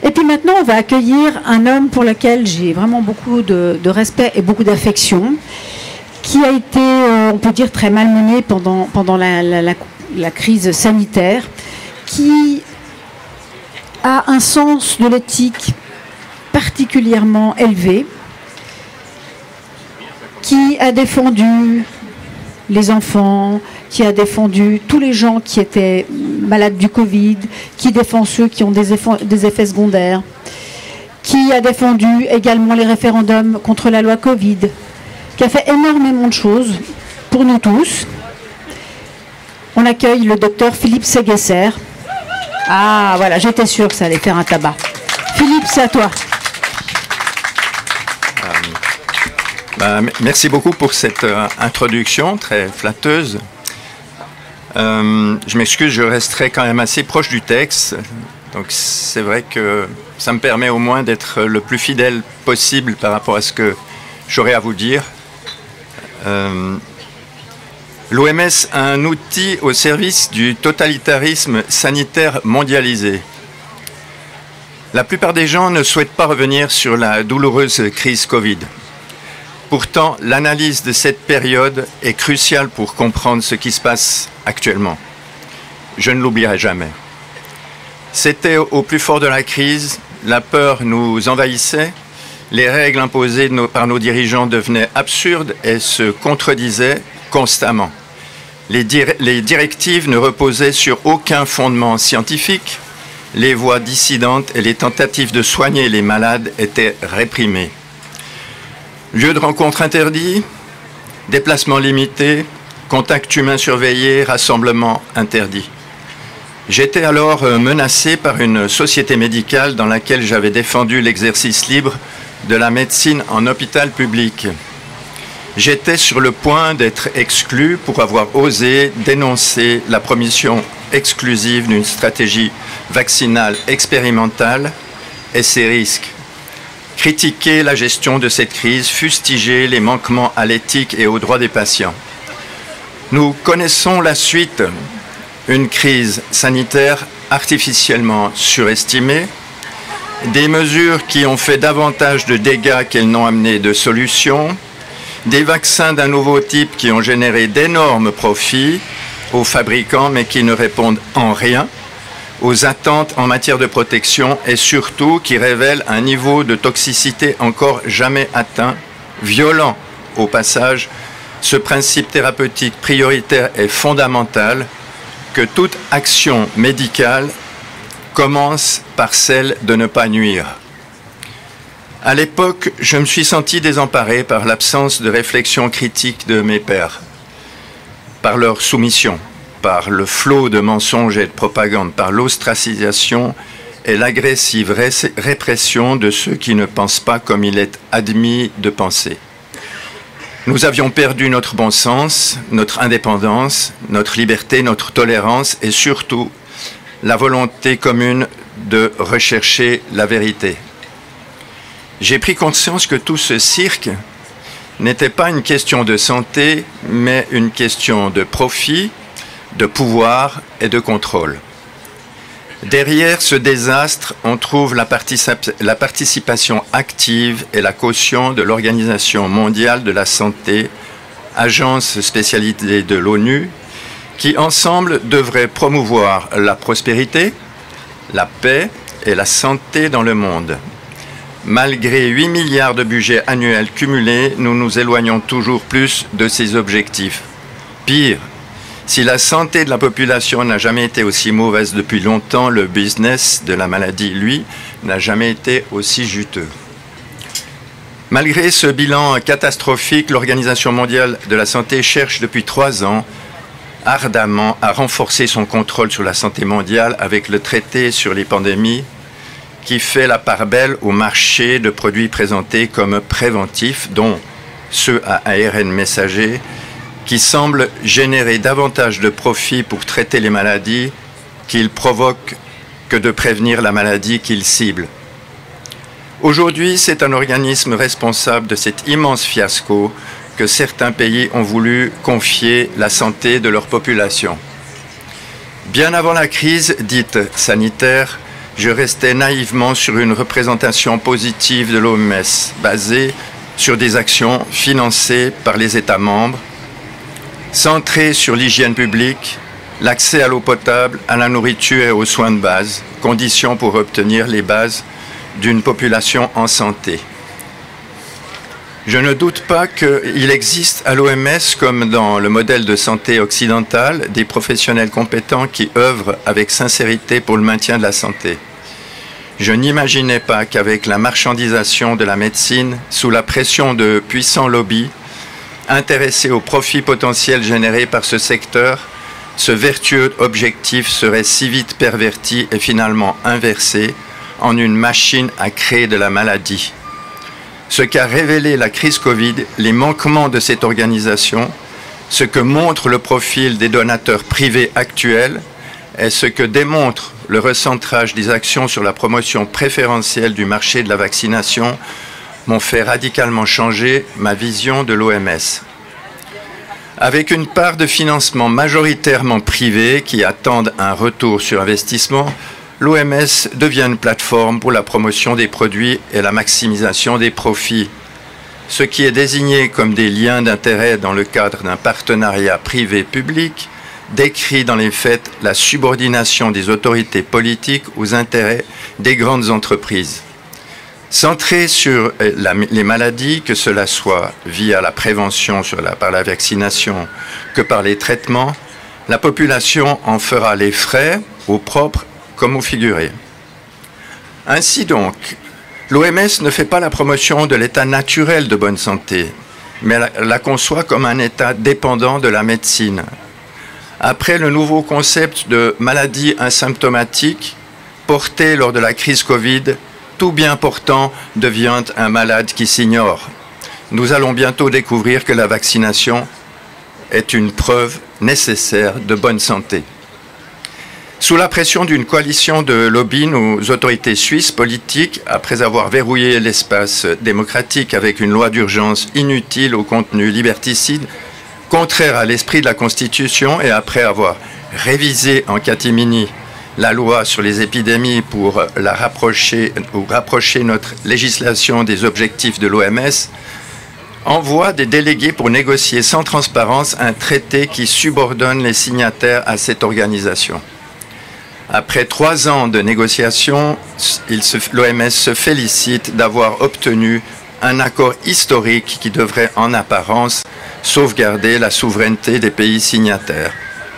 Et puis maintenant, on va accueillir un homme pour lequel j'ai vraiment beaucoup de respect et beaucoup d'affection, qui a été, on peut dire, très malmené pendant la crise sanitaire, qui a un sens de l'éthique particulièrement élevé, qui a défendu les enfants, qui a défendu tous les gens qui étaient malades du Covid, qui défend ceux qui ont des effets secondaires, qui a défendu également les référendums contre la loi Covid, qui a fait énormément de choses pour nous tous. On accueille le docteur Philippe Séguesser. Ah voilà, j'étais sûre que ça allait faire un tabac. Philippe, c'est à toi. Merci beaucoup pour cette introduction très flatteuse. Je m'excuse, je resterai quand même assez proche du texte. Donc c'est vrai que ça me permet au moins d'être le plus fidèle possible par rapport à ce que j'aurais à vous dire. L'OMS a un outil au service du totalitarisme sanitaire mondialisé. La plupart des gens ne souhaitent pas revenir sur la douloureuse crise Covid. Pourtant, l'analyse de cette période est cruciale pour comprendre ce qui se passe actuellement. Je ne l'oublierai jamais. C'était au plus fort de la crise, la peur nous envahissait, les règles imposées par nos dirigeants devenaient absurdes et se contredisaient constamment. Les directives ne reposaient sur aucun fondement scientifique, les voix dissidentes et les tentatives de soigner les malades étaient réprimées. Lieux de rencontres interdits, déplacements limités, contacts humains surveillés, rassemblements interdits. J'étais alors menacé par une société médicale dans laquelle j'avais défendu l'exercice libre de la médecine en hôpital public. J'étais sur le point d'être exclu pour avoir osé dénoncer la promotion exclusive d'une stratégie vaccinale expérimentale et ses risques. Critiquer la gestion de cette crise, fustiger les manquements à l'éthique et aux droits des patients. Nous connaissons la suite, une crise sanitaire artificiellement surestimée, des mesures qui ont fait davantage de dégâts qu'elles n'ont amené de solutions, des vaccins d'un nouveau type qui ont généré d'énormes profits aux fabricants mais qui ne répondent en rien aux attentes en matière de protection et surtout qui révèlent un niveau de toxicité encore jamais atteint, violent au passage ce principe thérapeutique prioritaire et fondamental que toute action médicale commence par celle de ne pas nuire. À l'époque, je me suis senti désemparé par l'absence de réflexion critique de mes pairs, par leur soumission, par le flot de mensonges et de propagande, par l'ostracisation et l'agressive répression de ceux qui ne pensent pas comme il est admis de penser. Nous avions perdu notre bon sens, notre indépendance, notre liberté, notre tolérance et surtout la volonté commune de rechercher la vérité. J'ai pris conscience que tout ce cirque n'était pas une question de santé, mais une question de profit, de pouvoir et de contrôle. Derrière ce désastre, on trouve la participation active et la caution de l'Organisation mondiale de la santé, agence spécialisée de l'ONU, qui ensemble devraient promouvoir la prospérité, la paix et la santé dans le monde. Malgré 8 milliards de budget annuel cumulés, nous nous éloignons toujours plus de ces objectifs. Pire, si la santé de la population n'a jamais été aussi mauvaise depuis longtemps, le business de la maladie, lui, n'a jamais été aussi juteux. Malgré ce bilan catastrophique, l'Organisation mondiale de la santé cherche depuis 3 ans ardemment à renforcer son contrôle sur la santé mondiale avec le traité sur les pandémies qui fait la part belle au marché de produits présentés comme préventifs, dont ceux à ARN messager, qui semblent générer davantage de profits pour traiter les maladies qu'ils provoquent que de prévenir la maladie qu'ils ciblent. Aujourd'hui, c'est un organisme responsable de cet immense fiasco que certains pays ont voulu confier la santé de leur population. Bien avant la crise dite sanitaire, je restais naïvement sur une représentation positive de l'OMS, basée sur des actions financées par les États membres, centrées sur l'hygiène publique, l'accès à l'eau potable, à la nourriture et aux soins de base, conditions pour obtenir les bases d'une population en santé. Je ne doute pas qu'il existe à l'OMS, comme dans le modèle de santé occidental, des professionnels compétents qui œuvrent avec sincérité pour le maintien de la santé. Je n'imaginais pas qu'avec la marchandisation de la médecine, sous la pression de puissants lobbies, intéressés aux profits potentiels générés par ce secteur, ce vertueux objectif serait si vite perverti et finalement inversé en une machine à créer de la maladie. Ce qu'a révélé la crise Covid, les manquements de cette organisation, ce que montre le profil des donateurs privés actuels et ce que démontre le recentrage des actions sur la promotion préférentielle du marché de la vaccination m'ont fait radicalement changer ma vision de l'OMS. Avec une part de financement majoritairement privée qui attendent un retour sur investissement, l'OMS devient une plateforme pour la promotion des produits et la maximisation des profits. Ce qui est désigné comme des liens d'intérêt dans le cadre d'un partenariat privé-public décrit dans les faits la subordination des autorités politiques aux intérêts des grandes entreprises. Centré sur les maladies, que cela soit via la prévention par la vaccination que par les traitements, la population en fera les frais, au propre comme au figuré. Ainsi donc, l'OMS ne fait pas la promotion de l'état naturel de bonne santé, mais la conçoit comme un état dépendant de la médecine. Après le nouveau concept de maladie asymptomatique porté lors de la crise Covid, tout bien portant devient un malade qui s'ignore. Nous allons bientôt découvrir que la vaccination est une preuve nécessaire de bonne santé. Sous la pression d'une coalition de lobbies, nos autorités suisses politiques, après avoir verrouillé l'espace démocratique avec une loi d'urgence inutile au contenu liberticide, contraire à l'esprit de la Constitution, et après avoir révisé en catimini la loi sur les épidémies pour rapprocher notre législation des objectifs de l'OMS, envoie des délégués pour négocier sans transparence un traité qui subordonne les signataires à cette organisation. Après 3 ans de négociations, l'OMS se félicite d'avoir obtenu un accord historique qui devrait en apparence sauvegarder la souveraineté des pays signataires.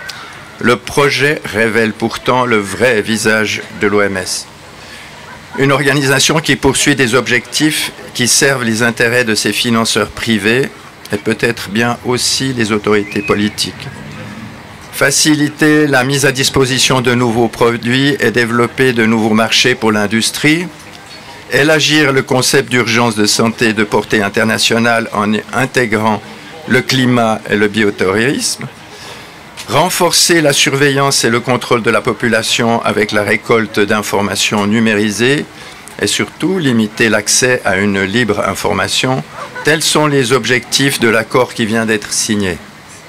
Le projet révèle pourtant le vrai visage de l'OMS. Une organisation qui poursuit des objectifs qui servent les intérêts de ses financeurs privés et peut-être bien aussi les autorités politiques. Faciliter la mise à disposition de nouveaux produits et développer de nouveaux marchés pour l'industrie. Élargir le concept d'urgence de santé de portée internationale en intégrant le climat et le bioterrorisme. Renforcer la surveillance et le contrôle de la population avec la récolte d'informations numérisées et surtout limiter l'accès à une libre information. Tels sont les objectifs de l'accord qui vient d'être signé.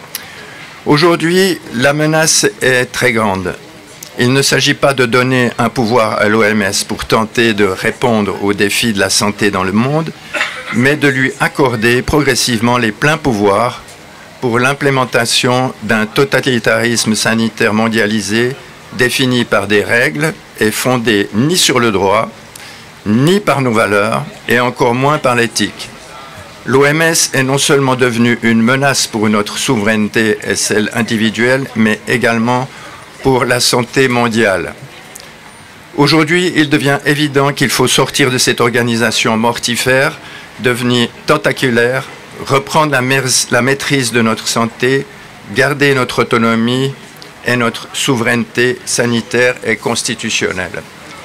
Aujourd'hui, la menace est très grande. Il ne s'agit pas de donner un pouvoir à l'OMS pour tenter de répondre aux défis de la santé dans le monde, mais de lui accorder progressivement les pleins pouvoirs pour l'implémentation d'un totalitarisme sanitaire mondialisé défini par des règles et fondé ni sur le droit, ni par nos valeurs, et encore moins par l'éthique. L'OMS est non seulement devenue une menace pour notre souveraineté et celle individuelle, mais également pour la santé mondiale. Aujourd'hui, il devient évident qu'il faut sortir de cette organisation mortifère, devenir tentaculaire, reprendre la maîtrise de notre santé, garder notre autonomie et notre souveraineté sanitaire et constitutionnelle.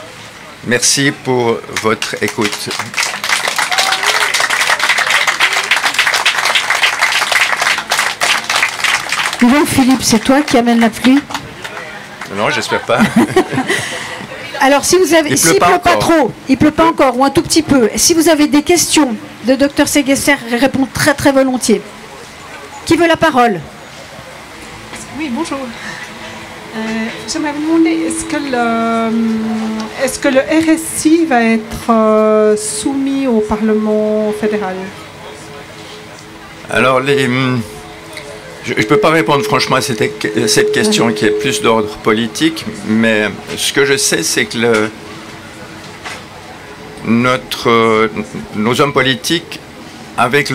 Merci pour votre écoute. Bon, Philippe, c'est toi qui amène la pluie? Non, j'espère pas. Alors, si vous avez, il pleut pas trop, il pleut pas encore, ou un tout petit peu. Si vous avez des questions, le docteur Segesser répond très très volontiers. Qui veut la parole? Oui, bonjour. J'aimerais vous demander, est-ce que le RSI va être soumis au Parlement fédéral? Alors, je ne peux pas répondre franchement à cette question qui est plus d'ordre politique, mais ce que je sais, c'est que nos hommes politiques, avec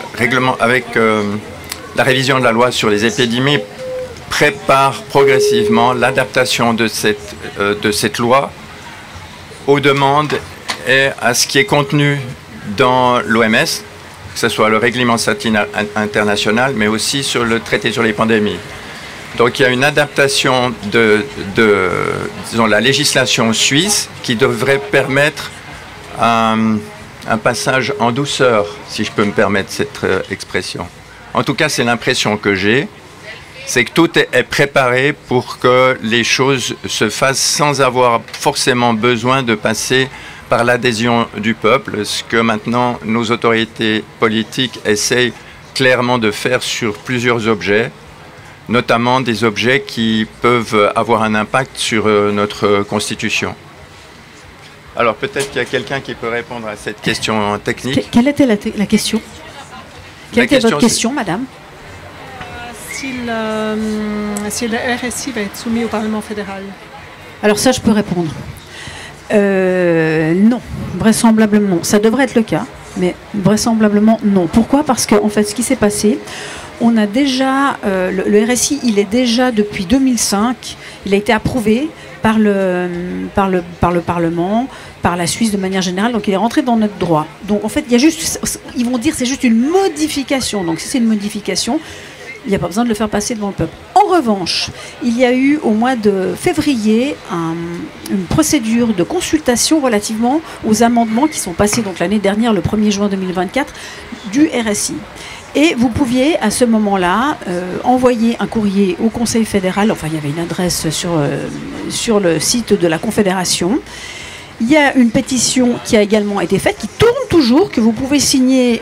la révision de la loi sur les épidémies, préparent progressivement l'adaptation de cette loi aux demandes et à ce qui est contenu dans l'OMS, que ce soit le règlement sanitaire international, mais aussi sur le traité sur les pandémies. Donc il y a une adaptation disons, la législation suisse qui devrait permettre un passage en douceur, si je peux me permettre cette expression. En tout cas, c'est l'impression que j'ai, c'est que tout est préparé pour que les choses se fassent sans avoir forcément besoin de passer par l'adhésion du peuple, ce que maintenant nos autorités politiques essayent clairement de faire sur plusieurs objets, notamment des objets qui peuvent avoir un impact sur notre Constitution. Alors peut-être qu'il y a quelqu'un qui peut répondre à cette question technique. Quelle était la question? Quelle était votre question, madame? Si le RSI va être soumis au Parlement fédéral. Alors ça, je peux répondre. Non, vraisemblablement non. Ça devrait être le cas, mais vraisemblablement non. Pourquoi? Parce qu'en fait, ce qui s'est passé, on a déjà, le RSI, il est déjà depuis 2005, il a été approuvé par le Parlement, par la Suisse de manière générale, donc il est rentré dans notre droit. Donc en fait, il y a juste, ils vont dire c'est juste une modification. Donc si c'est une modification, il n'y a pas besoin de le faire passer devant le peuple. En revanche, il y a eu au mois de février une procédure de consultation relativement aux amendements qui sont passés donc l'année dernière, le 1er juin 2024, du RSI. Et vous pouviez à ce moment-là envoyer un courrier au Conseil fédéral, enfin il y avait une adresse sur le site de la Confédération. Il y a une pétition qui a également été faite, qui tourne toujours, que vous pouvez signer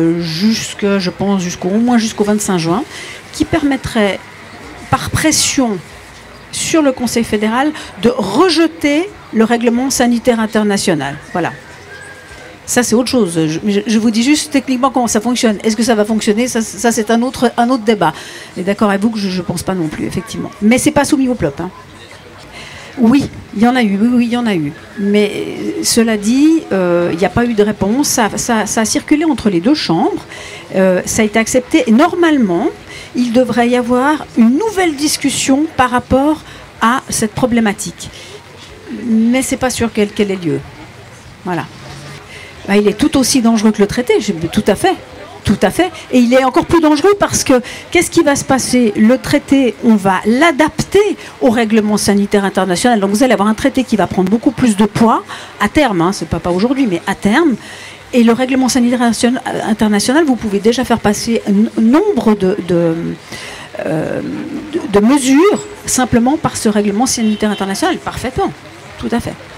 au moins jusqu'au 25 juin, qui permettrait, par pression sur le Conseil fédéral, de rejeter le règlement sanitaire international. Voilà. Ça, c'est autre chose. Je vous dis juste techniquement comment ça fonctionne. Est-ce que ça va fonctionner? Ça c'est un autre débat. Et d'accord avec vous que je ne pense pas non plus, effectivement. Mais ce n'est pas soumis au PLOP. Hein. Oui, il y en a eu. Oui, il y en a eu. Mais cela dit, il n'y a pas eu de réponse. Ça a circulé entre les deux chambres. Ça a été accepté. Et normalement, il devrait y avoir une nouvelle discussion par rapport à cette problématique. Mais ce n'est pas sûr qu'elle ait lieu. Voilà. Il est tout aussi dangereux que le traité, tout à fait. Tout à fait. Et il est encore plus dangereux parce que qu'est-ce qui va se passer? Le traité, on va l'adapter au règlement sanitaire international. Donc vous allez avoir un traité qui va prendre beaucoup plus de poids à terme, hein, c'est pas aujourd'hui, mais à terme. Et le règlement sanitaire international, vous pouvez déjà faire passer un nombre de mesures simplement par ce règlement sanitaire international. Parfaitement. Tout à fait.